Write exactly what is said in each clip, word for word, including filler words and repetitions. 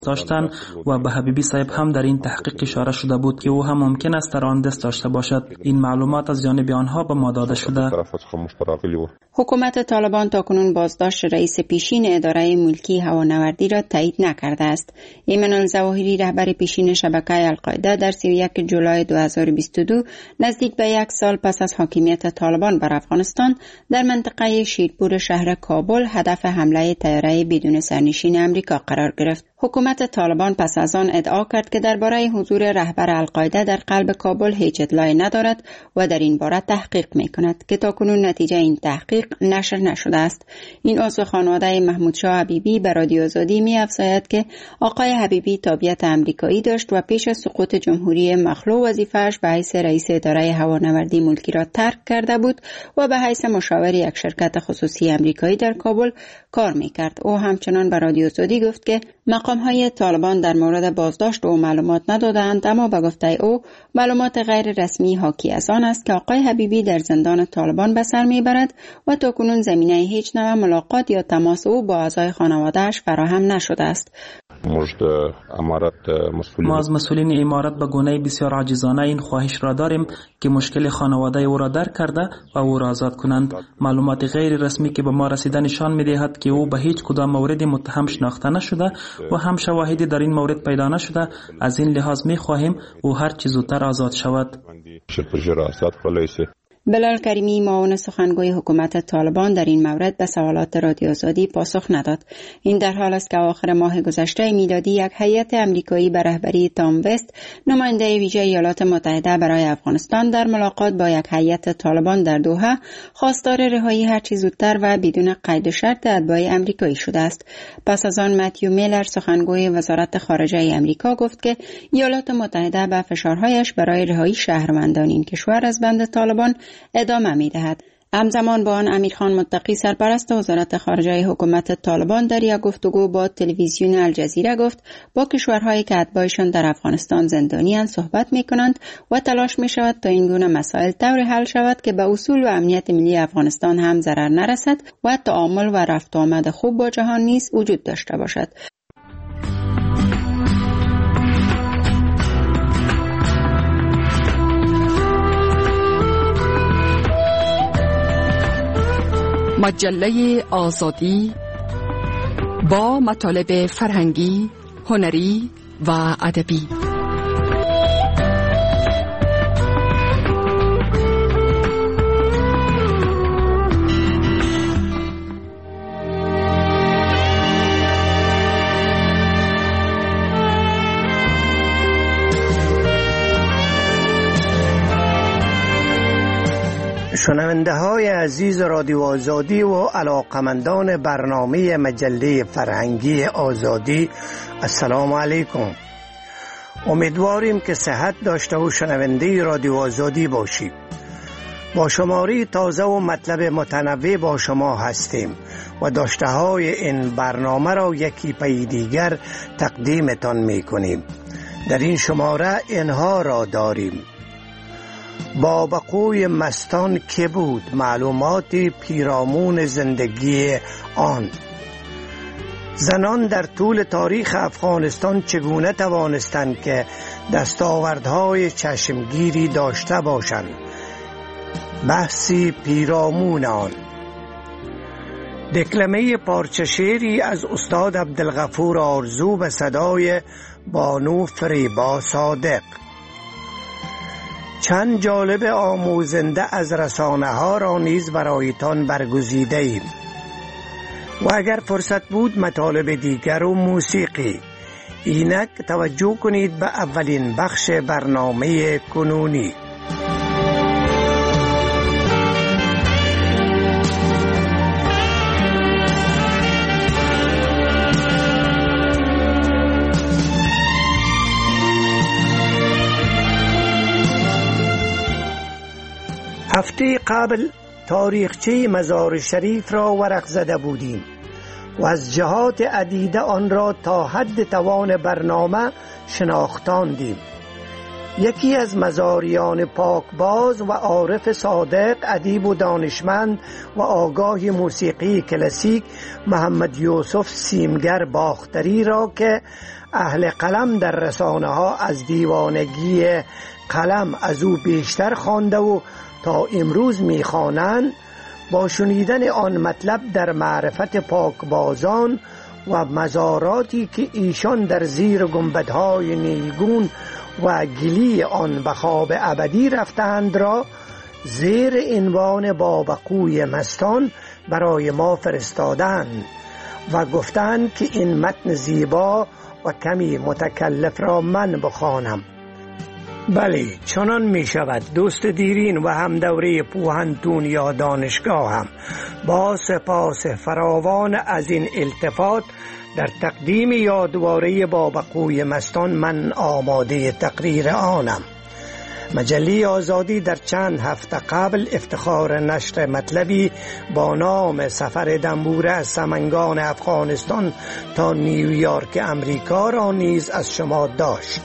داشتن و به حبیبی صاحب هم در این تحقیق اشاره شده بود که او هم ممکن است در آن دست داشته باشد. این معلومات از جانب آنها به ما داده شده. حکومت طالبان تاکنون بازداشت رئیس پیشین اداره ملکی هوانوردی را تایید نکرده است. ایمن الظواهری رهبر پیشین شبکه القاعده در سی و یک جولای دو هزار و بیست و دو نزدیک به یک سال پس از حاکمیت طالبان بر افغانستان در منطقه شیرپور شهر کابل هدف حمله طیاره بدون سرنشین امریکا قرار گرفت. حکومت طالبان پس از آن ادعا کرد که درباره حضور رهبر القاعده در قلب کابل هیچ اطلاعی ندارد و در این باره تحقیق می‌کند که تاکنون نتیجه این تحقیق نشر نشده است. این عضو خانواده محمود شاه حبیبی به رادیو آزادی می‌افزاید که آقای حبیبی تابعیت امریکایی داشت و پیش از سقوط جمهوری مخلوع وظیفه‌اش به حیث رئیس اداره هوانوردی ملکی را ترک کرده بود و به حیث مشاور یک شرکت خصوصی امریکایی در کابل کار می‌کرد. او همچنان به رادیو آزادی گفت که مقام‌های طالبان در مورد بازداشت او معلومات ندادند، اما به گفته او معلومات غیر رسمی حاکی از آن است که آقای حبیبی در زندان طالبان به سر میبرد و تاکنون زمینه هیچ نوع ملاقات یا تماس او با اعضای خانواده‌اش فراهم نشده است. ما از مسئولین امارت به گونه بسیار عاجزانه این خواهش را داریم که مشکل خانواده او را درک کرده و او را آزاد کنند. معلومات غیر رسمی که به ما رسیده نشان می‌دهد که او به هیچ کدام مورد متهم شناخته نشده و هم شواهدی در این مورد پیدا نشده. از این لحاظ می‌خواهیم او هر چه زودتر آزاد شود. بلال کریمی معاون سخنگوی حکومت طالبان در این مورد به سوالات رادیو آزادی پاسخ نداد. این در حال است که آخر ماه گذشته میلادی یک هیئت امریکایی به رهبری تام وست، نماینده ویژه ایالات متحده برای افغانستان، در ملاقات با یک هیئت طالبان در دوحه خواستار رهایی هر چه زودتر و بدون قید و شرط اتباع امریکایی شده است. پس از آن متیو میلر سخنگوی وزارت خارجه امریکا گفت که ایالات متحده به فشارهایش برای رهایی شهروندان این کشور از بند طالبان ادامه می دهد. همزمان با آن امیرخان متقی سرپرست وزارت خارجه حکومت طالبان در یک گفتگو با تلویزیون الجزیره گفت با کشورهایی که اتباعشان در افغانستان زندانی‌اند صحبت می کنند و تلاش می شود تا این گونه مسائل طوری حل شود که به اصول و امنیت ملی افغانستان هم ضرر نرسد و تعامل و رفت و آمد خوب با جهان نیز وجود داشته باشد. مجله آزادی با مطالب فرهنگی، هنری و ادبی. شنونده های عزیز رادیو آزادی و علاقمندان برنامه مجله فرهنگی آزادی، السلام علیکم. امیدواریم که صحت داشته و شنونده رادیو آزادی باشید. با شماری تازه و مطلب متنوع با شما هستیم و داشته های این برنامه را یکی پی دیگر تقدیمتان می کنیم. در این شماره اینها را داریم: با بقوی مستان که بود، معلومات پیرامون زندگی آن. زنان در طول تاریخ افغانستان چگونه توانستند که دستاوردهای چشمگیری داشته باشند، بحثی پیرامون آن. دکلمه پارچه شعری از استاد عبدالغفور آرزو به صدای بانو فریبا صادق. چند جالب آموزنده از رسانه ها را نیز برایتان برگزیده ایم و اگر فرصت بود مطالب دیگر و موسیقی. اینک توجه کنید به اولین بخش برنامه کنونی. هفته قبل تاریخچه مزار شریف را ورق زده بودیم و از جهات عدیده آن را تا حد توان برنامه شناختاندیم. یکی از مزاریان پاکباز و عارف صادق، ادیب و دانشمند و آگاه موسیقی کلاسیک، محمد یوسف سیمگر باختری را که اهل قلم در رسانه ها از دیوانگی قلم از او بیشتر خوانده و تا امروز میخوانند. با شنیدن آن مطلب در معرفت پاکبازان و مزاراتی که ایشان در زیر گنبدهای نیلگون و گلی آن به خواب ابدی رفتند را زیر عنوان بابقوی مستان برای ما فرستادند و گفتند که این متن زیبا و کمی متکلف را من بخوانم. بله، چنان می شود. دوست دیرین و هم دوره پوهنتون یا دانشگاه هم با سپاس فراوان از این التفات در تقدیم یادواره بابقوی مستان من آماده تقریر آنم. مجله آزادی در چند هفته قبل افتخار نشر مطلبی با نام سفر دنبوره از سمنگان افغانستان تا نیویورک امریکا را نیز از شما داشت.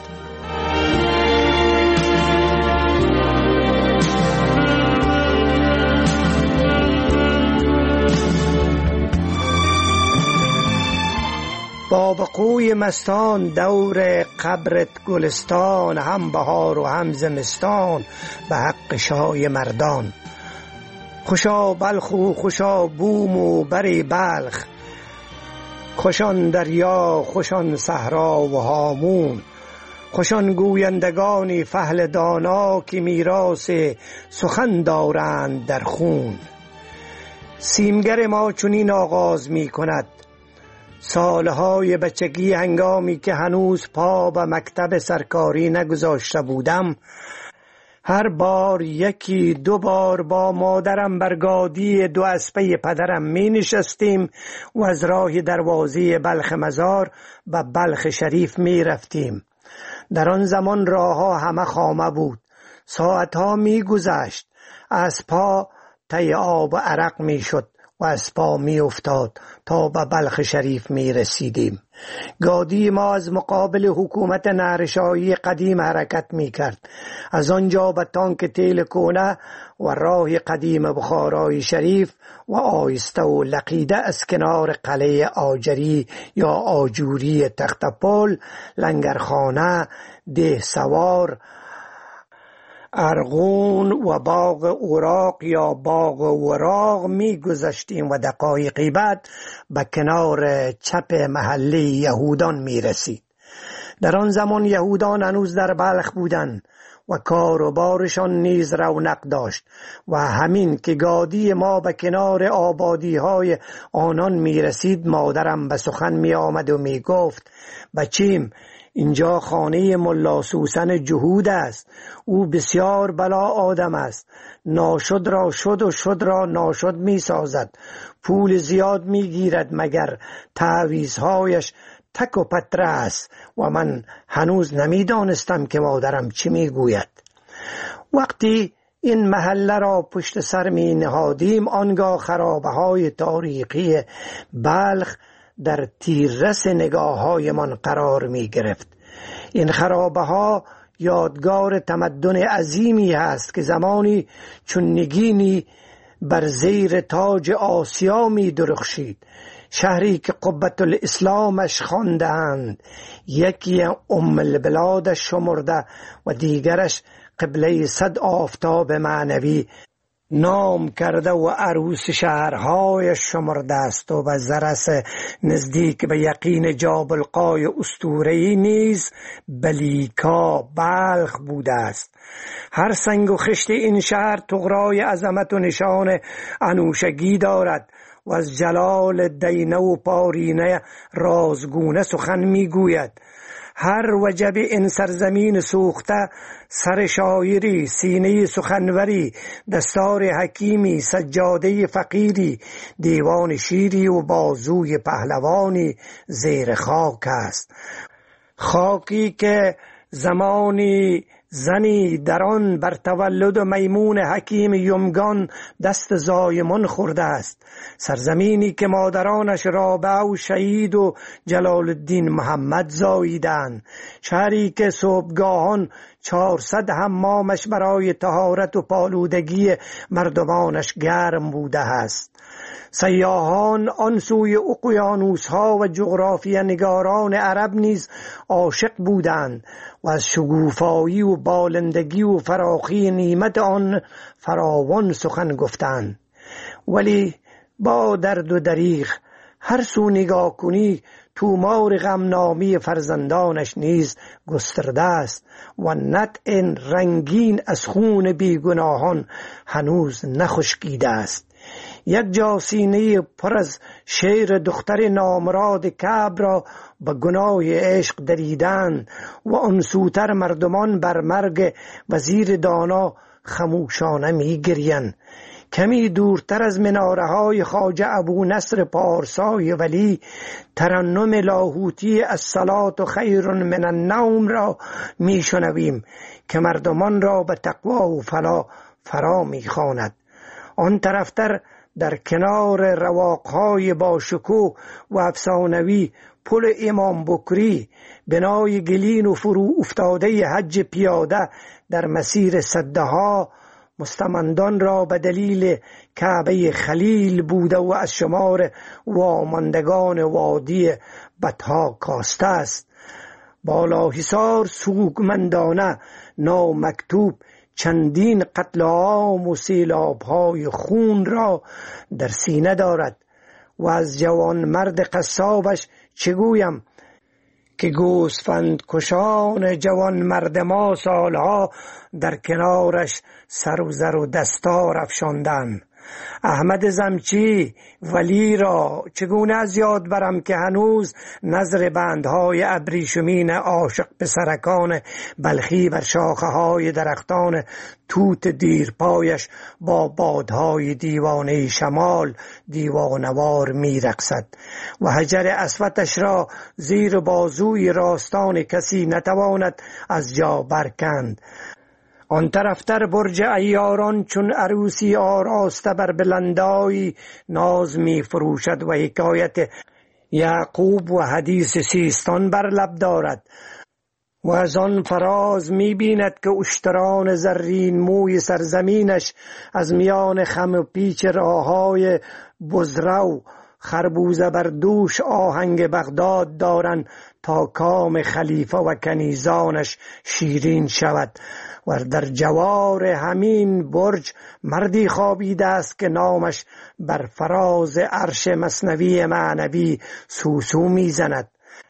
بابقوی مستان دور قبرت گلستان، هم بهار و هم زمستان به حق شای مردان. خوشا بلخ و خوشا بوم و بری بلخ، خوشان دریا خوشان صحرا و هامون، خوشان گویندگانی فهل دانا که میراث سخن دارند در خون. سیمگر ما چنین آغاز می کند سالهای بچگی، هنگامی که هنوز پا به مکتب سرکاری نگذاشته بودم. هر بار یکی دو بار با مادرم بر گادی دو اسبه پدرم می نشستیم و از راه دروازه بلخ مزار به بلخ شریف می رفتیم. در آن زمان راه ها همه خامه بود. ساعت ها می گذشت. از پا تی آب و عرق می شد و از پا می افتاد تا به بلخ شریف می رسیدیم. گادی ما از مقابل حکومت نهرشاهی قدیم حرکت می کرد. از آنجا به تانک تیل کونه و راه قدیم بخارای شریف و آیسته و لقیده از کنار قلعه آجری یا آجوری تختپل، لنگرخانه، ده سوار، ارغون و باغ اوراق یا باغ وراق می گذشتیم و دقایقی بعد به کنار چپ محله یهودان می رسید. در آن زمان یهودان هنوز در بلخ بودند و کار و بارشان نیز رونق داشت و همین که گادی ما به کنار آبادی های آنان می رسید، مادرم به سخن می آمد و می گفت: بچیم، اینجا خانه ملا سوسن جهود است. او بسیار بلا آدم است. ناشد را شد و شد را ناشد می سازد. پول زیاد می گیرد مگر تعویضهایش تک و پتره است. و من هنوز نمی دانستم که مادرم چی می گوید. وقتی این محله را پشت سر می نهادیم، آنگاه خرابه های تاریخی بلخ در تیررس نگاه های من قرار می گرفت. این خرابه ها یادگار تمدن عظیمی هست که زمانی چون نگینی بر زیر تاج آسیا می درخشید. شهری که قبة الاسلامش خواندند، یکی ام البلادش شمرده و دیگرش قبله صد آفتاب معنوی نام کرده و عروس شهرهایش شمرده است و به زرس نزدیک به یقین جابلقای اسطوره‌ای نیز بلیکا بلخ بوده است. هر سنگ و خشت این شهر طغرای عظمت و نشان انوشگی دارد و از جلال دینه و پارینه رازگونه سخن میگوید. هر وجب این سرزمین سوخته، سر شاعری، سینه سخنوری، دستار حکیمی، سجاده فقیری، دیوان شیری و بازوی پهلوانی زیر خاک است. خاکی که زمانی زنی در آن بر تولد میمون حکیم یمگان دست زایمان خورده است. سرزمینی که مادرانش رابعه و شهید و جلال الدین محمد زاییدند. شهری که صبحگاهان چهارصد حمامش برای طهارت و پالودگی مردمانش گرم بوده است. سیاحان آن سوی اقیانوس ها و جغرافیا نگاران عرب نیز عاشق بودند و از شگوفایی و بالندگی و فراخی نعمت آن فراوان سخن گفتند. ولی با درد و دریغ هر سو نگاه کنی تومار غمنامی فرزندانش نیز گسترده است و نطع رنگین از خون بیگناهان هنوز نخشکیده است. یک جا سینه پر از شیر دختر نامراد کعب را به گناه عشق دریدند و آن سوتر مردمان بر مرگ وزیر دانا خموشانه می گریند. کمی دورتر از مناره های خواجه ابو نصر پارسای ولی ترنم لاهوتی الصلاة خیر من النوم را می شنویم که مردمان را به تقوا و فلاح فرا می خواند. آن طرفتر در کنار رواقهای باشکوه و افسانوی پل امام بکری بنای گلین و فرو افتاده حج پیاده در مسیر صدها مستمندان را به دلیل کعبه خلیل بوده و از شمار واماندگان وادی بطحا کاسته است. بالا حصار سوگمندانه نامکتوب چندین قتل عام و سیلاب‌های خون را در سینه دارد و از جوان مرد قصابش چه گویم که گوسفند کشان جوان مرد ما سالها در کنارش سر و زر و دستار افشاندند. احمد زمچی ولی را چگونه از یاد برم که هنوز نظر بندهای ابریشمین عاشق پسرکان بلخی بر شاخه های درختان توت دیرپایش با بادهای دیوانه شمال دیوانوار می رقصد و حجر اسودش را زیر بازوی راستان کسی نتواند از جا برکند. آن طرفتر برج عیاران چون عروسی آراسته بر بلندای ناز می فروشد و حکایت یعقوب و حدیث سیستان بر لب دارد و از آن فراز می بیند که اشتران زرین موی سرزمینش از میان خم و پیچ راههای بزرو خربوزه بر دوش آهنگ بغداد دارند تا کام خلیفه و کنیزانش شیرین شود. و در جوار همین برج مردی خوابیده است که نامش بر فراز عرش مثنوی معنوی سوسو میزند.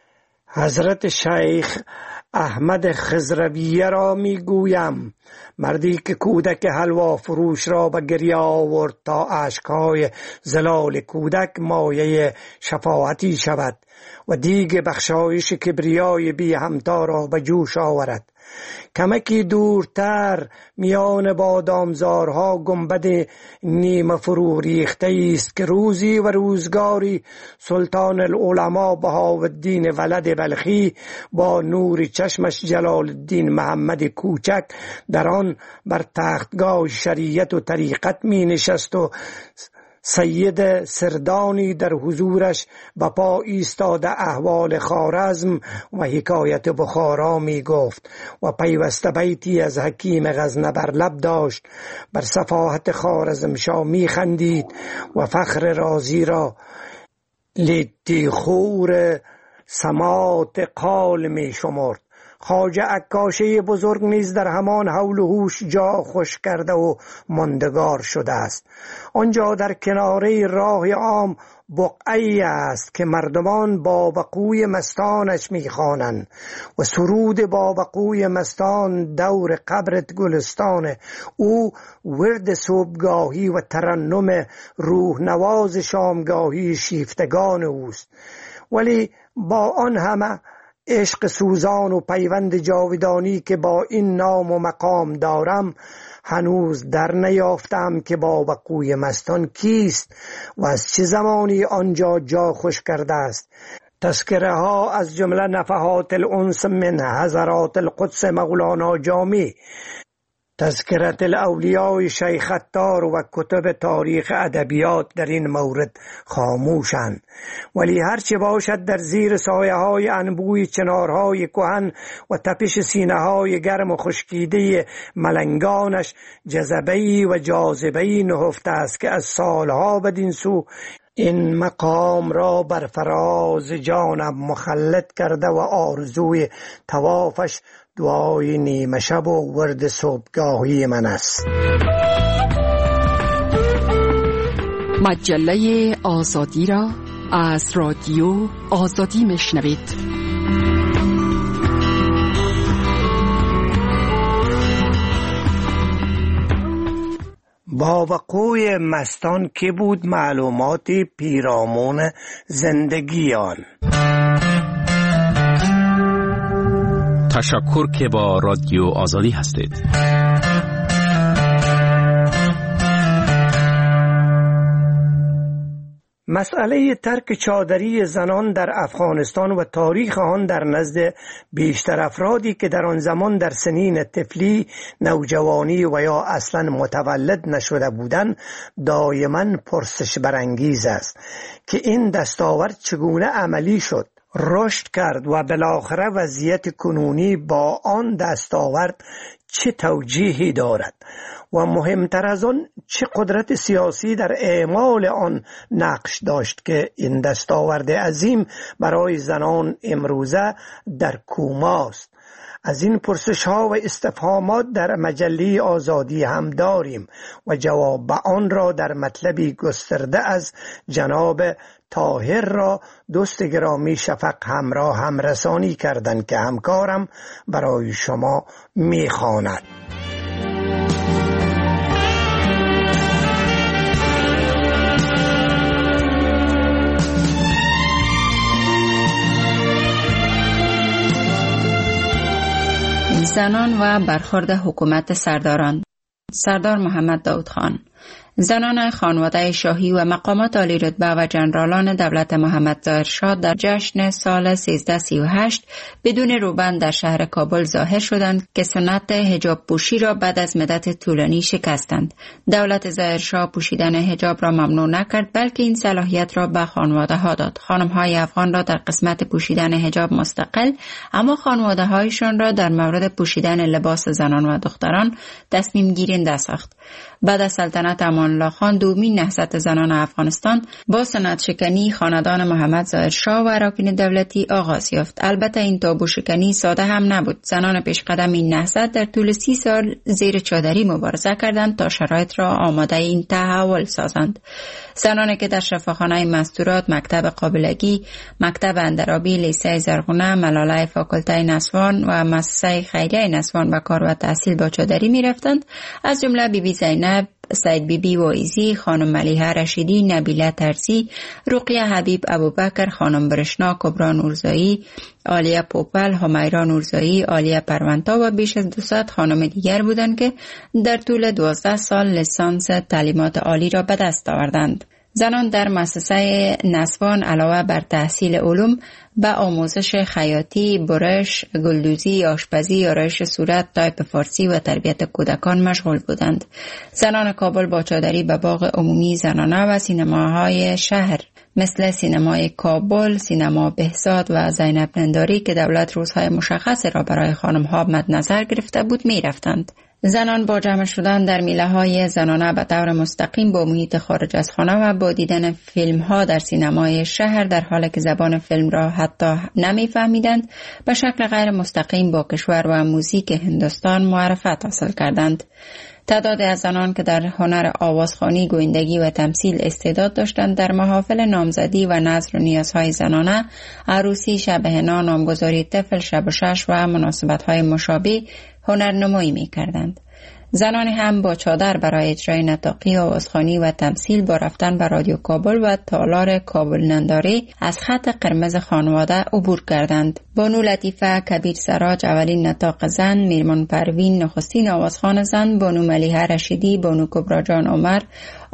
حضرت شیخ احمد خضرویه را میگویم، مردی که کودک حلوا فروش را به گریه آورد تا اشکهای زلال کودک مایه شفاعتی شود و دیگ بخشایش کبریای بی همتا را به جوش آورد. کمکی دورتر میان بادامزارها گنبد نیمه فرو ریخته است که روزی و روزگاری سلطان العلماء بهاءالدین ولد بلخی با نور چشمش جلال الدین محمد کوچک در آن بر تختگاه شریعت و طریقت می نشست و سید سردانی در حضورش به پا ایستاده احوال خوارزم و حکایت بخارا می گفت و پیوسته بیتی از حکیم غزنه بر لب داشت. بر صفاحت خوارزمشاه می خندید و فخر رازی را لیتی خور سمات قال می شمرد. خواجه عکاشی بزرگ نیز در همان حول و حوش جا خوش کرده و ماندگار شده است. آنجا در کناره راه عام بقعی است که مردمان بابقوی مستانش میخوانند و سرود بابقوی مستان دور قبرت گلستان او ورد صبحگاهی و ترنم روح نواز شامگاهی شیفتگان اوست. ولی با آن همه عشق سوزان و پیوند جاودانی که با این نام و مقام دارم هنوز در نیافتم که بابقوی مستان کیست و از چه زمانی آنجا جا خوش کرده است. تذکره ها از جمله نفحات الانس من حضرات القدس مولانا جامی، تذکرت الاولیاء شیخ عطار و کتب تاریخ ادبیات در این مورد خاموشند. ولی هرچه باشد در زیر سایه های انبوی چنارهای کهن و تپش سینه های گرم و خشکیده ملنگانش جذبه‌ای و جاذبه‌ای نهفته است که از سالها بدین سو این مقام را بر فراز جانم مخلد کرده و آرزوی توافش دعای نیمه شب و ورد صبحگاهی من است. مجله آزادی را از رادیو آزادی میشنوید. با وقوع مستان که بود معلومات پیرامون زندگیان. تشکر که با رادیو آزادی هستید. مسئله ترک چادری زنان در افغانستان و تاریخ آن در نزد بیشتر افرادی که در آن زمان در سنین طفلی، نوجوانی و یا اصلا متولد نشده بودند دائما پرسش برانگیز است که این دستاورد چگونه عملی شد، رشد کرد و بالاخره وضعیت کنونی با آن دستاورد چه توجیهی دارد و مهمتر از آن چه قدرت سیاسی در اعمال آن نقش داشت که این دستاورد عظیم برای زنان امروزه در کوماست. از این پرسش ها و استفهامات در مجله آزادی هم داریم و جواب به آن را در مطلبی گسترده از جناب طاهر را دوست گرامی شفق همراه هم رسانی کردند که همکارم برای شما میخواند. زنان و برخورد حکومت سرداران. سردار محمد داود خان. زنان خانواده شاهی و مقامات عالی رتبه و جنرالان دولت محمد ظاهر شاه در جشن سال سیزده سی و هشت بدون روبند در شهر کابل ظاهر شدند که سنت حجاب پوشی را بعد از مدت طولانی شکستند. دولت ظاهر شاه پوشیدن حجاب را ممنوع نکرد، بلکه این صلاحیت را به خانواده ها داد. خانم های افغان را در قسمت پوشیدن حجاب مستقل، اما خانواده هایشان را در مورد پوشیدن لباس زنان و دختران تصمیم گیرنده ساخت. بعد از سلطنت امان الله خان دومین نهضت زنان افغانستان با سنت شکنی خاندان محمد ظاهر شاه و اراکین دولتی آغاز یافت. البته این تابو شکنی ساده هم نبود. زنان پیشقدم این نهضت در طول سی سال زیر چادری مبارزه کردند تا شرایط را آماده این تحول سازند. زنانی که در شفاخانه مستورات، مکتب قابلگی، مکتب اندرابی، لیسه زرغونه، ملاله فاکولته نسوان و مؤسسه خیریه نسوان به کار و تحصیل با چادری می رفتند، از جمله بی بی زینب، سید بی بی وایزی، خانم ملیحه رشیدی، نبیله ترسی، رقیه حبیب ابوبکر، خانم برشنا، کبرا نورزایی، عالیه پوپل، همیرا نورزایی، عالیه پرونتا و بیش از دویست خانم دیگر بودند که در طول دوازده سال لیسانس تعلیمات عالی را به دست آوردند. زنان در مؤسسه نسوان علاوه بر تحصیل علوم به آموزش خیاطی، برش، گلدوزی، آشپزی، آرایش صورت، تایپ فارسی و تربیت کودکان مشغول بودند. زنان کابل با چادری به باغ عمومی زنانه و سینماهای شهر مثل سینمای کابل، سینما بهزاد و زینب ننداری که دولت روزهای مشخص را برای خانم‌ها مد نظر گرفته بود می رفتند. زنان با جمع شدن در میله های زنانه به طور مستقیم با محیط خارج از خانه و با دیدن فیلم ها در سینمای شهر در حالی که زبان فیلم را حتی نمی فهمیدند به شکل غیر مستقیم با کشور و موزیک هندوستان معرفت حاصل کردند. تعداد از زنان که در هنر آوازخوانی، گویندگی و تمثیل استعداد داشتند در محافل نامزدی و نذر و نیازهای زنانه، عروسی، شب حنا، نامگذاری طفل، شب و شش و مناسبت‌های مشابه هنرنمایی می‌کردند. زنان هم با چادر برای اجرای نطاقی، آوازخوانی و تمثیل با رفتن به رادیو کابل و تالار کابل ننداری از خط قرمز خانواده عبور کردند. بانو لطیفه کبیر سراج اولین نطاق زن، میرمان پروین نخستین آوازخوان زن، بانو ملیحه رشیدی، بانو کبرا جان عمر،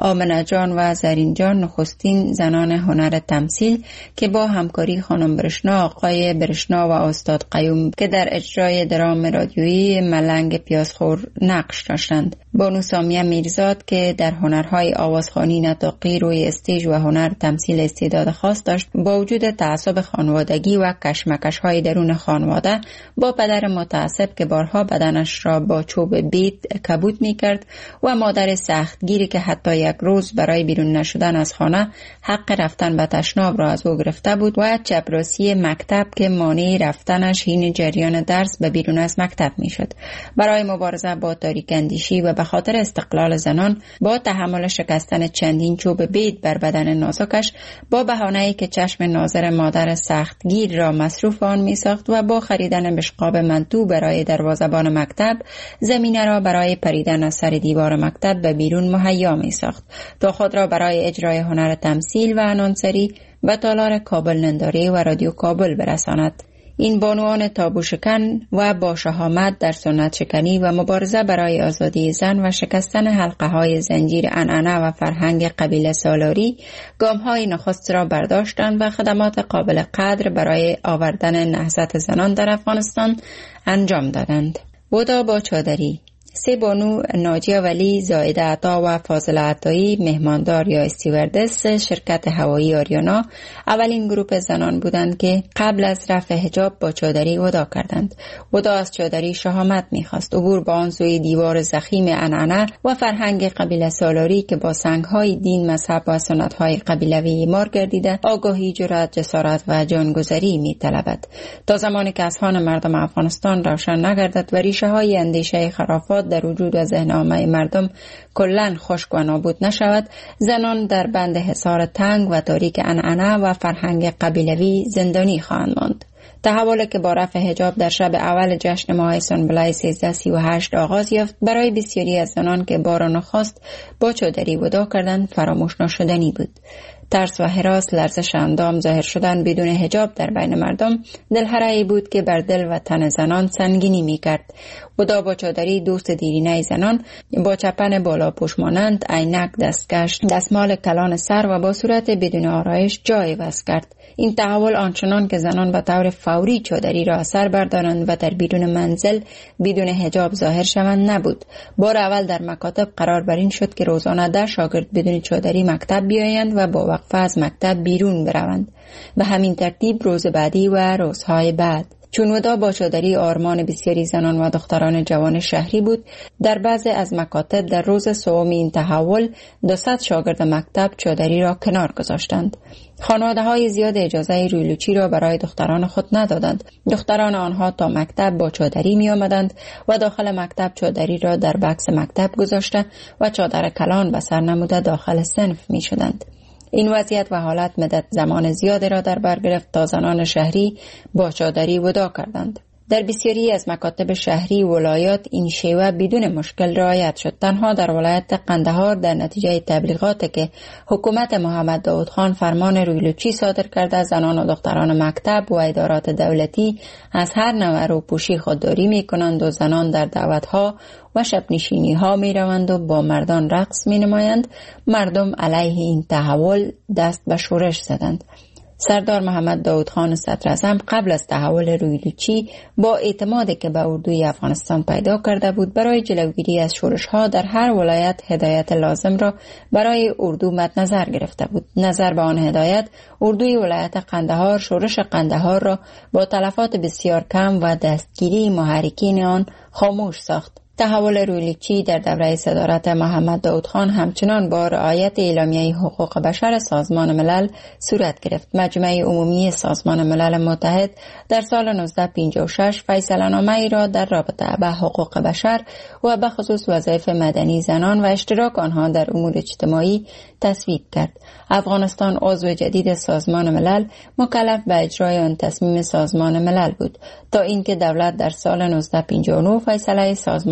آمنه جان و زرین جان نخستین زنان هنر تمثیل که با همکاری خانم برشنا، آقای برشنا و استاد قیوم که در اجرای درام رادیویی ملنگ پیازخور نقش داشتند. بانو سامیه میرزاد که در هنرهای آوازخوانی، نطاقی، روی استیج و هنر تمثیل استعداد خاص داشت، با وجود تعصب خانوادگی و کشمکش‌های درون خانواده با پدر متعصب که بارها بدنش را با چوب بید کبود می‌کرد و مادر سختگیری که حتی یک روز برای بیرون نشدن از خانه حق رفتن به تشناب را از او گرفته بود و چپراسی مکتب که مانع رفتنش حین جریان درس به بیرون از مکتب می‌شد. برای مبارزه با تاریک‌اندیشی و به خاطر استقلال زنان با تحمل شکستن چندین چوب بید بر بدن نازکش، با بهانه‌ای که چشم ناظر مادر سختگیر را مصروف آن می‌ساخت و با خریدن مشقاب منتو برای دروازه‌بان مکتب، زمینه را برای پریدن از سر دیوار مکتب به بیرون مهیا می‌ساخت تا خود را برای اجرای هنر تمثیل و آنونسری به تالار کابل ننداری و رادیو کابل برساند. این بانوان تابو شکن و با شهامت در سنت شکنی و مبارزه برای آزادی زن و شکستن حلقه های زنجیر عنعنه و فرهنگ قبیله سالاری گام های نخست را برداشتند و خدمات قابل قدر برای آوردن نهضت زنان در افغانستان انجام دادند. ودا با چادری سه بانو ناجیه ولی، زائده عطا و فاضله عطایی، مهماندار یا استیوردس شرکت هوایی آریانا، اولین گروپ زنان بودند که قبل از رفع حجاب با چادری ودا کردند. ودا از چادری شهامت می‌خواست، عبور با آن سوی دیوار ضخیم عنعنه و فرهنگ قبیله سالاری که با سنگ‌های دین، مذهب و سنت‌های قبیلوی مار گردیده، آگاهی، جرأت، جسارت و جانگذاری می‌طلبد. تا زمانی که اذهان مردم افغانستان روشن نگردد و ریشه‌های اندیشه خرافات در وجود و ذهن عامه مردم کلاً خشک و نابود نشود، زنان در بند حصار تنگ و تاریک عنعنه و فرهنگ قبیلوی زندانی خواهند ماند. تحولی که با رفع حجاب در شب اول جشن ماه سنبلای سیزده سی و هشت آغاز یافت، برای بسیاری از زنان که بار نخست با چادری ودا کردند فراموش نشدنی بود. ترس و هراس، لرزش اندام، ظاهر شدن بدون حجاب در بین مردم دلهره‌ای بود که بر دل و تن زنان سنگینی می‌کرد. ودا با چادری دوست دیرینه زنان با چپن بالا پوش مانند، عینک، دستکش، دستمال کلان سر و با صورت بدون آرایش جای وضع کرد. این تحول آنچنان که زنان به طور فوری چادری را سر بردارند و در بیرون منزل بدون حجاب ظاهر شوند نبود. بار اول در مکاتب قرار بر این شد که روزانه ده شاگرد بدون چادری مکتب بیایند و با وقفه از مکتب بیرون بروند و همین ترتیب روز بعدی و روزهای بعد. چون ودا با چادری آرمان بسیاری زنان و دختران جوان شهری بود، در بعضی از مکاتب در روز سوم این تحول دوصد شاگرد مکتب چادری را کنار گذاشتند. خانواده های زیاد اجازه رویلوچی را برای دختران خود ندادند. دختران آنها تا مکتب با چادری می آمدند و داخل مکتب چادری را در بکس مکتب گذاشته و چادر کلان به سر نموده داخل صنف می شدند. این وضعیت و حالت مدت زمان زیادی را در بر گرفت تا زنان شهری با چادری ودا کردند. در بسیاری از مکاتب شهری ولایات این شیوه بدون مشکل رعایت شد. تنها در ولایت قندهار در نتیجه تبلیغاتی که حکومت محمد داود خان فرمان رویلوچی صادر کرده، زنان و دختران مکتب و ادارات دولتی از هر نوع روپوشی خودداری می کنند و زنان در دعوتها و شب نشینی ها می روند و با مردان رقص می نمایند. مردم علیه این تحول دست به شورش زدند. سردار محمد داود خان صدراعظم قبل از تحول رویلوچی با اعتمادی که به اردوی افغانستان پیدا کرده بود، برای جلوگیری از شورش ها در هر ولایت هدایت لازم را برای اردو مد نظر گرفته بود. نظر به آن هدایت، اردوی ولایت قندهار شورش قندهار را با تلفات بسیار کم و دستگیری محرکین آن خاموش ساخت. تحول رویلوچی در دوره صدارت محمد داود خان همچنان با رعایت اعلامیه حقوق بشر سازمان ملل صورت گرفت. مجمع عمومی سازمان ملل متحد در سال نوزده پنجاه و شش فیصله‌نامه ای را در رابطه به حقوق بشر و به خصوص وظایف مدنی زنان و اشتراک آنها در امور اجتماعی تصویب کرد. افغانستان عضو جدید سازمان ملل مکلف به اجرای آن تصمیم سازمان ملل بود تا اینکه دولت در سال نوزده پنجاه و نه فیصله سازمان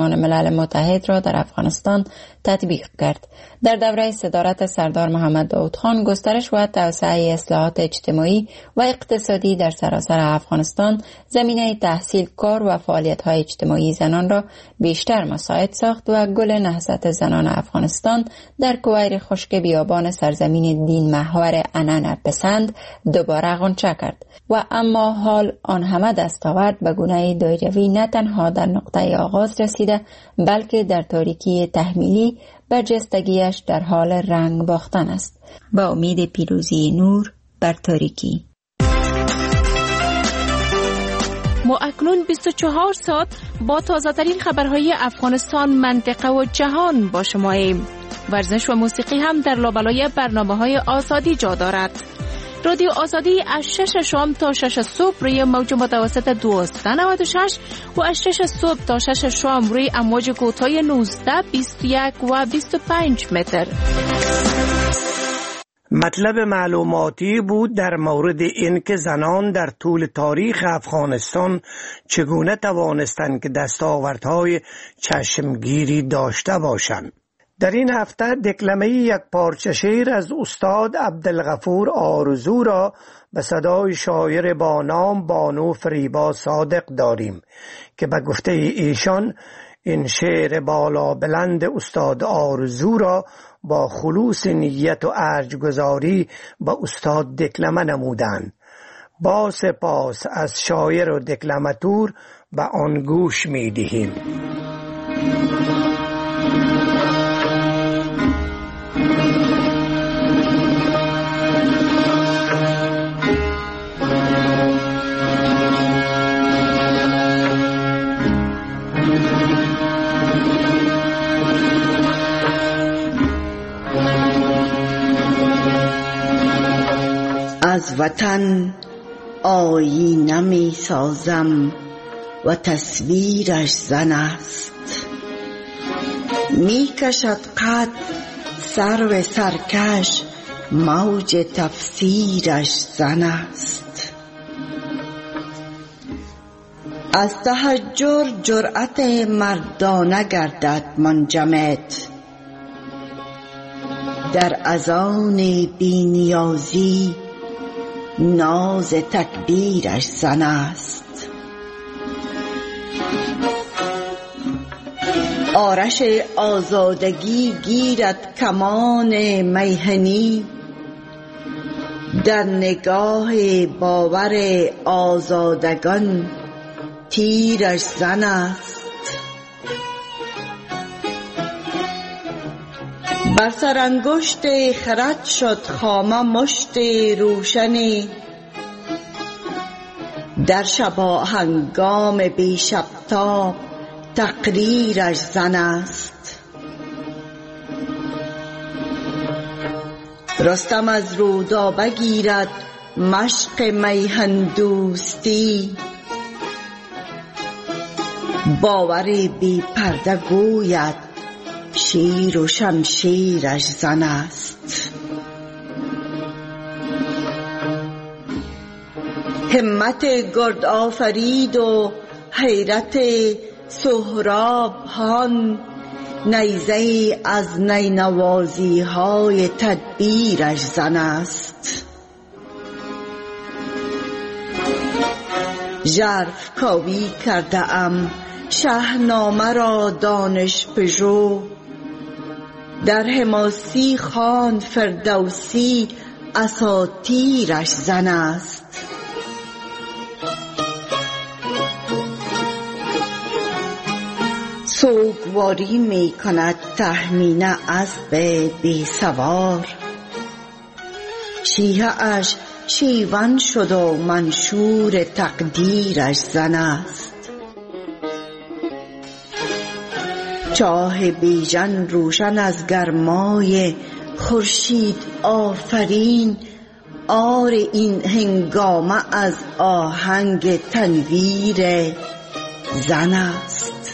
سازمان ملل متحد را در افغانستان تطبیق کرد. در دوره صدارت سردار محمد داود خان گسترش و توسعه اصلاحات اجتماعی و اقتصادی در سراسر افغانستان زمینه تحصیل، کار و فعالیت‌های اجتماعی زنان را بیشتر مساعد ساخت و گل نهضت زنان افغانستان در کویر خشک بیابان سرزمین دین محور عنعنه پسند دوباره غنچه کرد و اما حال آن همه دستاورد به گونه دایروی نه تنها در نقطه آغاز رسیده بلکه در تاریکی تحمیلی برجستگیش در حال رنگ باختن است. با امید پیروزی نور بر تاریکی. ما اکنون بیست و چهار ساعت با تازه ترین خبرهای افغانستان، منطقه و جهان با شماییم. ورزش و موسیقی هم در لابلای برنامه‌های آزادی جا دارد. رادیو آزادی از شش شام تا شش صبح روی موج متوسط دویست و نود و شش و از شش صبح تا شش شام روی امواج کوتاه نوزده، بیست و یک و بیست و پنج متر. مطلب معلوماتی بود در مورد اینکه زنان در طول تاریخ افغانستان چگونه توانستند که دستاوردهای چشمگیری داشته باشند. در این هفته دکلمه یک پارچه شعر از استاد عبدالغفور آرزو را به صدای شاعر با نام بانو فریبا صادق داریم که به گفته ایشان این شعر بالا بلند استاد آرزو را با خلوص نیت و ارجگذاری به استاد دکلمه نمودند. با سپاس از شاعر و دکلماتور به آن گوش می دهیم. از وطن آیینه می سازم و تصویرش زن است، می کشد قد سرو سرکش، موج تفسیرش زن است. از تحجر جرأت مردانه گردد منجمد، در اذان بینیازی ناز تکبیرش زن است. آرش آزادگی گیرد کمان میهنی، در نگاه باور آزادگان تیرش زن است. بر سر انگشت خرد شد خامه مشت روشنی، در شبا هنگام بی شبتاب تقریرش زن است. رستم از رودابه گیرد مشق میهن دوستی، باوری بی پرده گوید شیر و شمشیرش زن است. همت گرد آفرید و حیرت سهراب هان، نیزه از نینوازی های تدبیرش زن است. ژرف کاوی کرده ام شاهنامه را دانش پژو، در حماسی خواند فردوسی اساطیرش زن است. سوگواری می کند تهمینه اسب بی سوار، شیهه اش شیون شد و منشور تقدیرش زن است. چاه بیژن روشن از گرمای خورشید آفرین، آر این هنگامه از آهنگ تنویر زن است.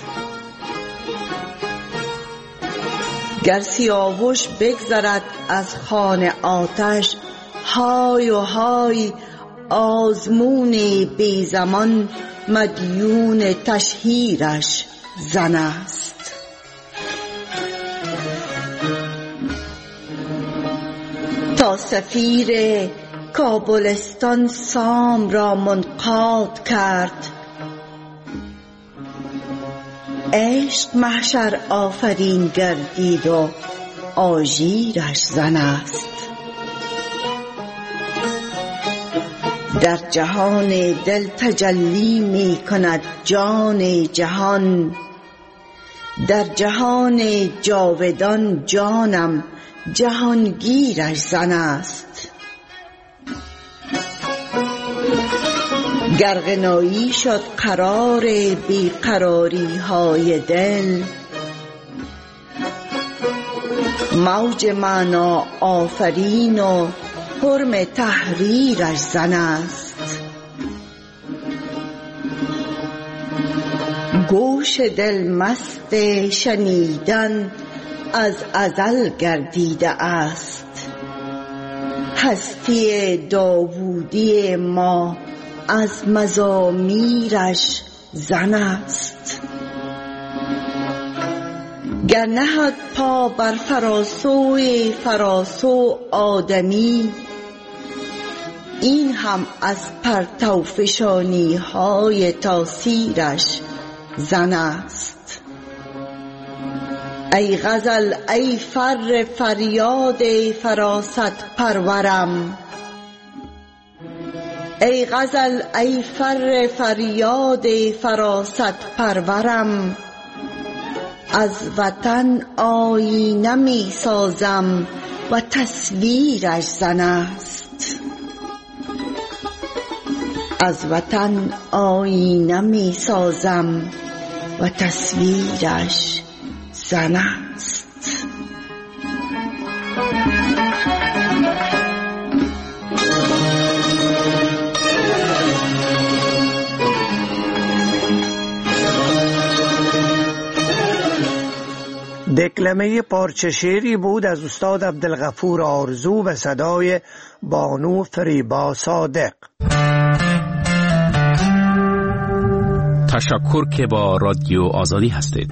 گر سیاوش بگذرد از خانه آتش، های و های آزمون بی زمان مدیون تشهیرش زن است. تا سفیر کابلستان سام را منقاد کرد، عشق محشر آفرین گردید و آژیرش زن است. در جهان دل تجلی می کند جان جهان، در جهان جاودان جانم جهانگیرش زن است. گرغنایی شد قرار بیقراری های دل، موج معنا آفرین و حرم تحریرش زن است. گوش دل مست شنیدن از ازل گردیده است، هستی داوودی ما از مزامیرش زن است. گر نهد پا بر فراسوی فراسو آدمی، این هم از پرتوفشانی های تاثیرش زن است. ای غزل ای فر فریاد فراست پرورم، ای غزل ای فر فریاد فراست پرورم، از وطن آیینه می سازم و تصویرش زن است. از وطن آیینه می سازم و تصویرش زن است. دکلمه پارچه شعری بود از استاد عبدالغفور آرزو به صدای بانو فریبا صادق. تشکر که با رادیو آزادی هستید.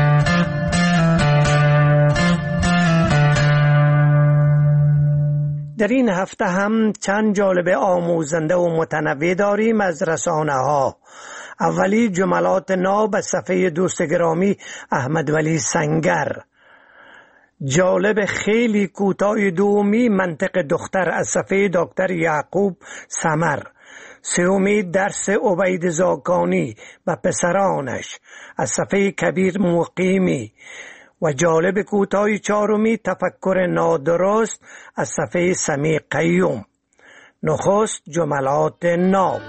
در این هفته هم چند جالب آموزنده و متنوع داریم از رسانه ها. اولی جملات ناب از صفحه دوست گرامی احمد ولی سنگر. جالب خیلی کوتاه دومی منطق دختر از صفحه دکتر یعقوب سمر. سومی درس عبید زاکانی و پسرانش از صفحه کبیر مقیمی. و جالب کوتاه چهارمی تفکر نادرست از صفحه سمیع قیوم. نخست جملات ناب.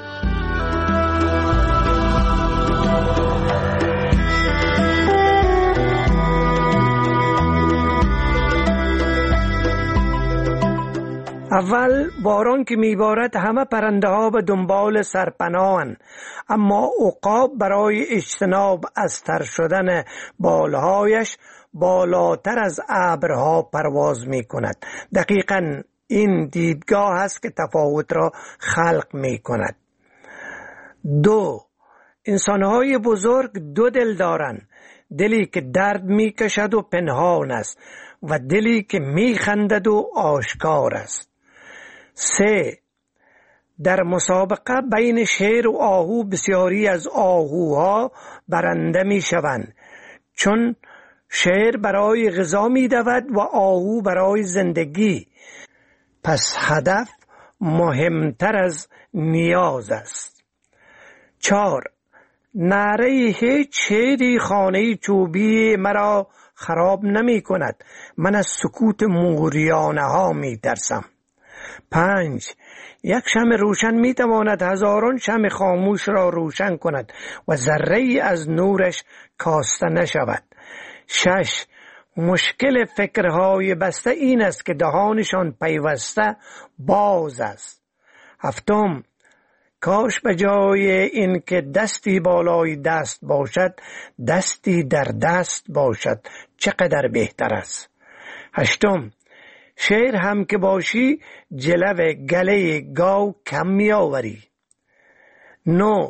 اول باران که میبارد همه پرنده ها به دنبال سرپناهن، اما عقاب برای اجتناب از تر شدن بالهایش بالاتر از ابرها پرواز می کند. دقیقاً این دیدگاه است که تفاوت را خلق می کند. دو، انسانهای بزرگ دو دل دارند، دلی که درد می کشد و پنهان است و دلی که می خندد و آشکار است. سه، در مسابقه بین شیر و آهو بسیاری از آهوها برنده می شوند، چون شیر برای غذا می دود و آهو برای زندگی. پس هدف مهمتر از نیاز است. چهار، نعره هیچ شیری خانه چوبی مرا خراب نمی کند، من از سکوت موریانه ها می ترسم. پنج، یک شمع روشن می تواند هزاران شمع خاموش را روشن کند و ذره‌ای از نورش کاسته نشود. شش، مشکل فکرهای بسته این است که دهانشان پیوسته باز است. هفتم، کاش به جای این که دستی بالای دست باشد دستی در دست باشد، چقدر بهتر است. هشتم، شیر هم که باشی جلو گله گاو کم می آوری. نو،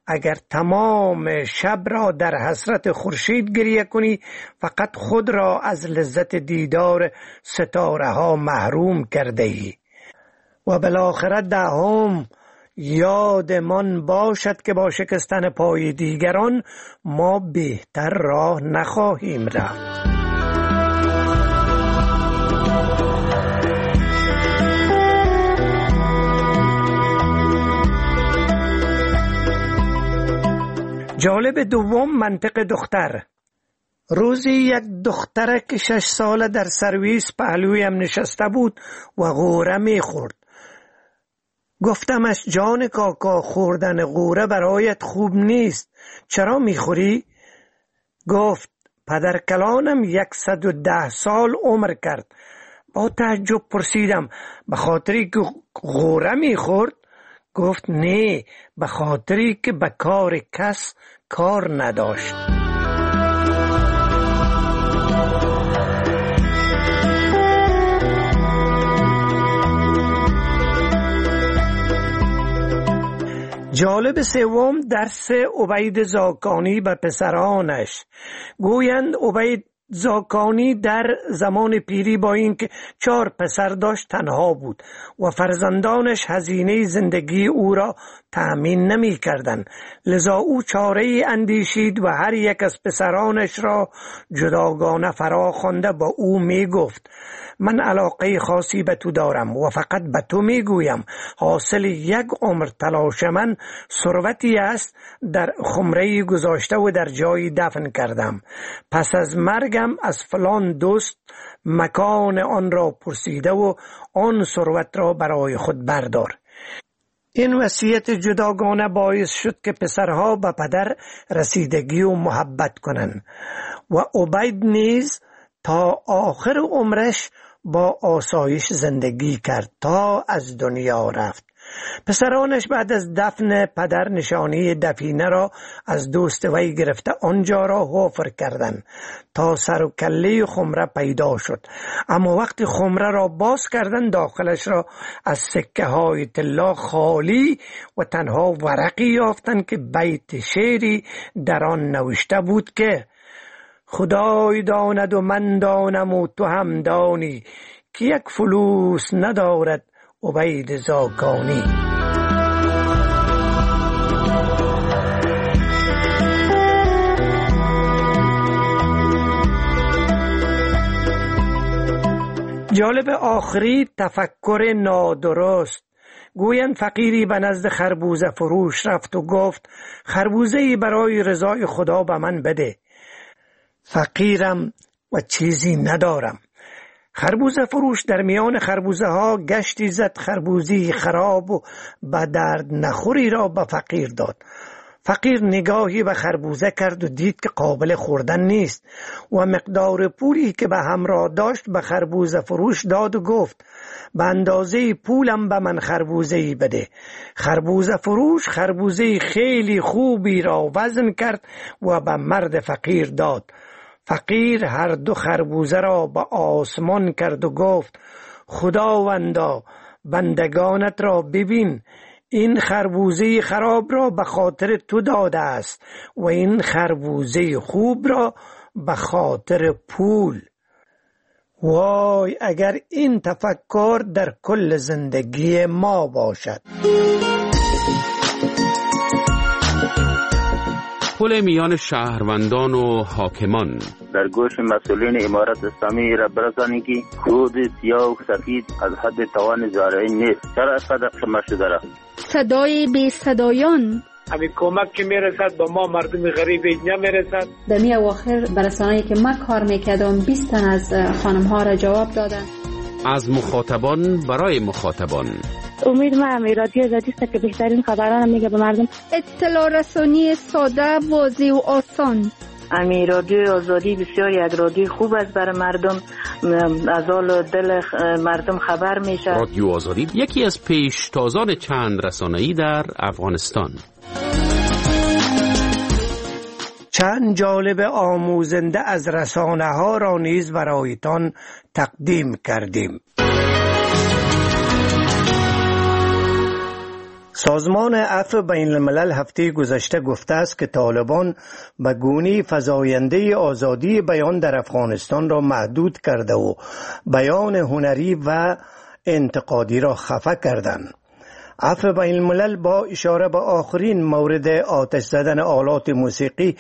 اگر تمام شب را در حسرت خورشید گریه کنی فقط خود را از لذت دیدار ستاره ها محروم کرده ای. و بالاخره دهم یادمان باشد که با شکستن پای دیگران ما بهتر راه نخواهیم رفت. جالب دوم، منطق دختر. روزی یک دخترک شش ساله در سرویس پهلویم نشسته بود و غوره می خورد. گفتمش جان کاکا، خوردن غوره برایت خوب نیست، چرا می خوری؟ گفت پدر کلانم یکصد و ده سال عمر کرد. با تعجب پرسیدم به خاطری که غوره می خورد؟ گفت نه، به خاطری که به کار کس کار نداشت. جالب سوم، درس عبید زاکانی به پسرانش. گویند عبید زاکانی در زمان پیری با اینکه چهار پسر داشت تنها بود و فرزندانش هزینه زندگی او را تأمین نمی کردند. لذا او چاره اندیشید و هر یک از پسرانش را جداگانه فرا خوانده با او می گفت من علاقه خاصی به تو دارم و فقط به تو می گویم حاصل یک عمر تلاش من ثروتی است در خمره گذاشته و در جایی دفن کردم. پس از مرگم از فلان دوست مکان آن را پرسیده و آن ثروت را برای خود بردار. این وصیت جداگانه باعث شد که پسرها به پدر رسیدگی و محبت کنند و عبید نیز تا آخر عمرش با آسایش زندگی کرد تا از دنیا رفت. پسرانش بعد از دفن پدر نشانی دفینه را از دوست وی گرفته آنجا را حفر کردند تا سر و کله خمره پیدا شد. اما وقتی خمره را باز کردند داخلش را از سکه های طلا خالی و تنها ورقی یافتند که بیت شعری در آن نوشته بود که خدای داند و من دانم و تو هم دانی که یک فلوس ندارد عبید زاکانی. جالب آخری، تفکر نادرست. گویند فقیری به نزد خربوزه فروش رفت و گفت خربوزه‌ای برای رضای خدا به من بده، فقیرم و چیزی ندارم. خربوزه فروش در میان خربوزه ها گشتی زد، خربوزی خراب و به درد نخوری را به فقیر داد. فقیر نگاهی به خربوزه کرد و دید که قابل خوردن نیست و مقدار پولی که به همراه داشت به خربوزه فروش داد و گفت به اندازه پولم به من خربوزه‌ای بده. خربوزه فروش خربوزه خیلی خوبی را وزن کرد و به مرد فقیر داد. فقیر هر دو خربوزه را به آسمان کرد و گفت خداوندا بندگانت را ببین، این خربوزه خراب را به خاطر تو داده است و این خربوزه خوب را به خاطر پول. وای اگر این تفکر در کل زندگی ما باشد. پل میان شهروندان و حاکمان. در گوش مسئولین امارت اسلامی را برسانی که خود سیاه و سفید از حد توان زارعین نیست. چرا از قدر شما شده را؟ صدای بی صدایان. همین کمک که میرسد با ما مردم غریب اینجا میرسد. در می اواخر برسانه‌ای که من کار میکردم بیست تن از خانم ها را جواب دادن. از مخاطبان برای مخاطبان. امید من رادیو آزادی است که بهترین خبران میگه به مردم. اطلاع رسانی ساده، واضح و آسان. امی رادیو آزادی بسیار یک رادیو خوب است برای مردم، از حال دل مردم خبر میشه. رادیو آزادی یکی از پیشتازان چند رسانه‌ای در افغانستان. چند جالب آموزنده از رسانه ها را نیز برایتان تقدیم کردیم. سازمان عفو بین الملل هفته گذشته گفته است که طالبان به گونه‌ای فزاینده آزادی بیان در افغانستان را محدود کرده و بیان هنری و انتقادی را خفه کردند. عفو بین الملل با اشاره به آخرین مورد آتش زدن آلات موسیقی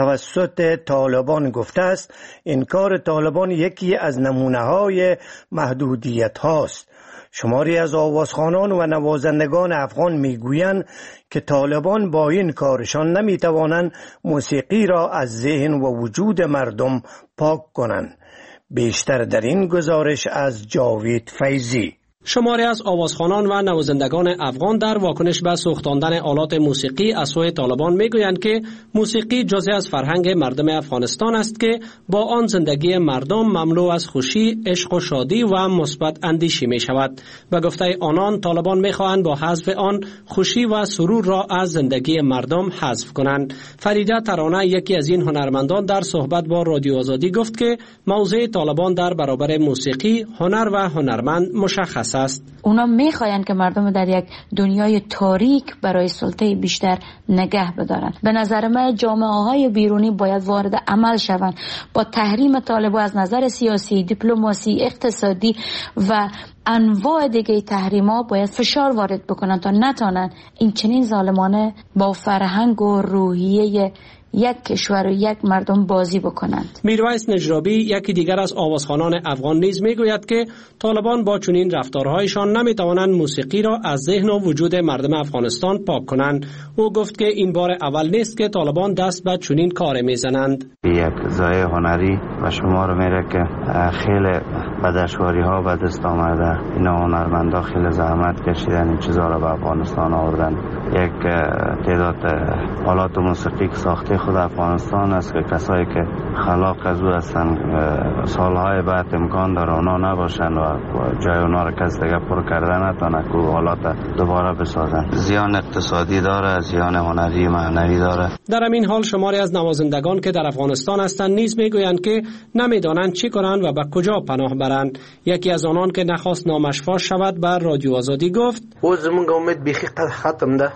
توسط طالبان گفته است انکار طالبان یکی از نمونه‌های محدودیت هاست. شماری از آوازخوانان و نوازندگان افغان میگویند که طالبان با این کارشان نمیتوانند موسیقی را از ذهن و وجود مردم پاک کنند. بیشتر در این گزارش از جاوید فیضی. شماری از آوازخوانان و نوازندگان افغان در واکنش به سوختاندن آلات موسیقی از سوی طالبان میگویند که موسیقی جزئی از فرهنگ مردم افغانستان است که با آن زندگی مردم مملو از خوشی، عشق و شادی و مثبت اندیشی می شود. به گفته آنان طالبان میخواهند با حذف آن خوشی و سرور را از زندگی مردم حذف کنند. فریده ترانه یکی از این هنرمندان در صحبت با رادیو آزادی گفت که موضع طالبان در برابر موسیقی، هنر و هنرمند مشخص است. اونا میخواین که مردم در یک دنیای تاریک برای سلطه بیشتر نگه بدارن. به نظر من جامعه های بیرونی باید وارد عمل شوند با تحریم طالبان از نظر سیاسی، دیپلماسی، اقتصادی و انواع دیگه تحریما باید فشار وارد بکنن تا نتونن این چنین ظالمانه با فرهنگ و روحیه یک کشور و یک مردم بازی بکنند. میرویس نجرابی یکی دیگر از آوازخوانان افغان نیز میگوید که طالبان با چنین رفتارهایشان نمیتوانند موسیقی را از ذهن و وجود مردم افغانستان پاک کنند. او گفت که این بار اول نیست که طالبان دست به چنین کار میزنند. یک ضایع هنری و شمار میره که خیلی به دشواری ها به دست آمده. اینا هنرمندا خیلی زحمت کشیدن این چیزا را به افغانستان آوردن. یک تعداد آلات موسیقی که ساخته خود افغانستان است که کسایی که خلاق از او هستن سالهای بعد امکان داره اونا نباشن و جای اونا را کس دیگه پر کرده نتونه که حالات دوباره بسازن. زیان اقتصادی داره، زیان هنری معنوی داره. در همین حال شماری از نوازندگان که در افغانستان هستند نیز میگویند که نمیدانند چی کنند و به کجا پناه برند. یکی از آنان که نخواست نامش فاش شود بر رادیو آزادی گفت: او زمونږ امید بیخی ختم ده.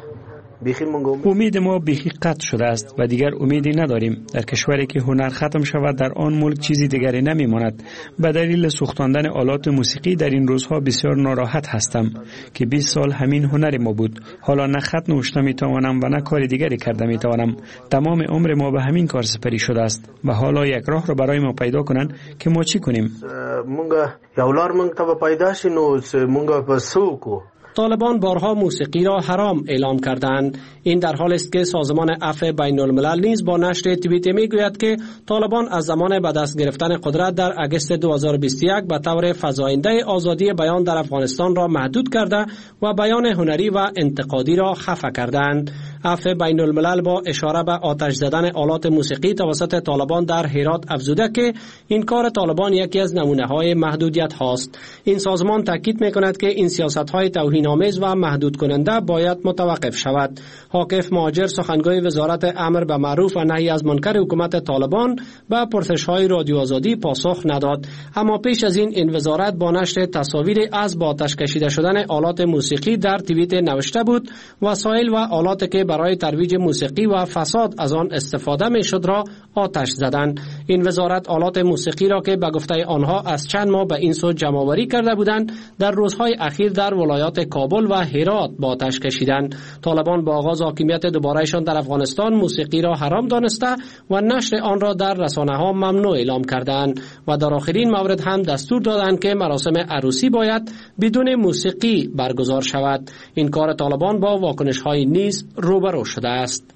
امید ما بیخی قطع شده است و دیگر امیدی نداریم. در کشوری که هنر ختم شود در آن ملک چیزی دیگری نمیماند. به دلیل سوختاندن آلات موسیقی در این روزها بسیار ناراحت هستم که بیست سال همین هنر ما بود. حالا نه خط نوشته میتوانم و نه کار دیگری کرده میتوانم. تمام عمر ما به همین کار سپری شده است و حالا یک راه را برای ما پیدا کنند که ما چی کنیم. مونږ یو لار مونږ ته پیدا شي نو مونږ په سوکو. طالبان بارها موسیقی را حرام اعلام کردند. این در حال است که سازمان عفو بین الملل نیز با نشر توییت میگوید که طالبان از زمان به دست گرفتن قدرت در اگست دو هزار و بیست و یک به طور فزاینده آزادی بیان در افغانستان را محدود کرده و بیان هنری و انتقادی را خفه کردند. عفو بین الملل با اشاره به آتش زدن آلات موسیقی توسط طالبان در هرات افزوده که این کار طالبان یکی از نمونه‌های محدودیت هاست. این سازمان تاکید می‌کند که این سیاست‌های توهین‌آمیز و محدود کننده باید متوقف شود. حاکف مهاجر سخنگوی وزارت امر به معروف و نهی از منکر حکومت طالبان به پرسش‌های رادیو آزادی پاسخ نداد، اما پیش از این این وزارت با نشر تصاویر از با آتش کشیده شدن آلات موسیقی در توییت نوشته بود وسایل و آلاتی که برای ترویج موسیقی و فساد از آن استفاده میشد را آتش زدند. این وزارت آلات موسیقی را که به گفته آنها از چند ماه به این سو جمع‌آوری کرده بودند در روزهای اخیر در ولایات کابل و هرات با آتش کشیدند. طالبان با آغاز حاکمیت دوبارهشان در افغانستان موسیقی را حرام دانسته و نشر آن را در رسانه‌ها ممنوع اعلام کردند و در آخرین مورد هم دستور دادند که مراسم عروسی باید بدون موسیقی برگزار شود. این کار طالبان با واکنش‌های نیز روبرو شده است.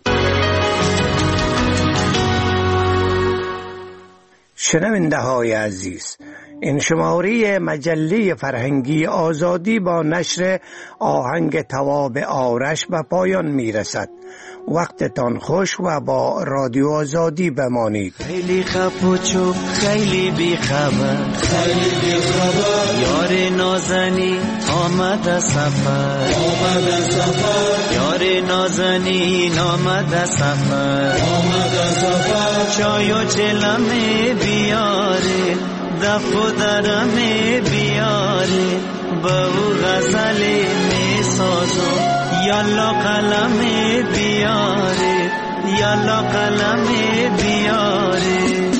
شنونده های عزیز، این شماره مجله فرهنگی آزادی با نشر آهنگ تواب آرش به پایان می رسد. وقتتان خوش و با رادیو آزادی بمانید. خیلی خفوچو خیلی بی خبر خیلی بی خبر یار نازنی آمد سفر آمد سفر یار نازنی آمد سفر آمد سفر چای و چلمه بیاره دف و درمه بیاره با او غزل می سازم یالا قلم بیاره یالا قلم بیاره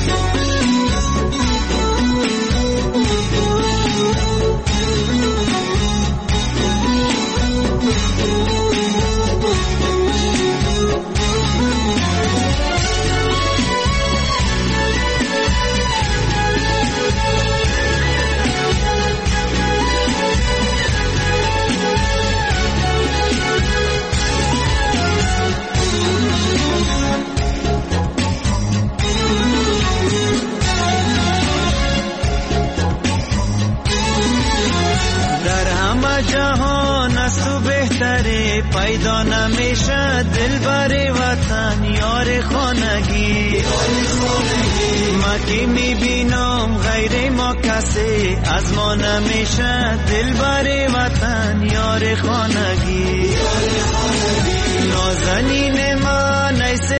جهان است و بهتره پیدا نمیشه دلبر وطن یار خانگی ما که میبینم غیر ما کسی از ما نمیشه دلبر وطن یار خانگی نازنین ما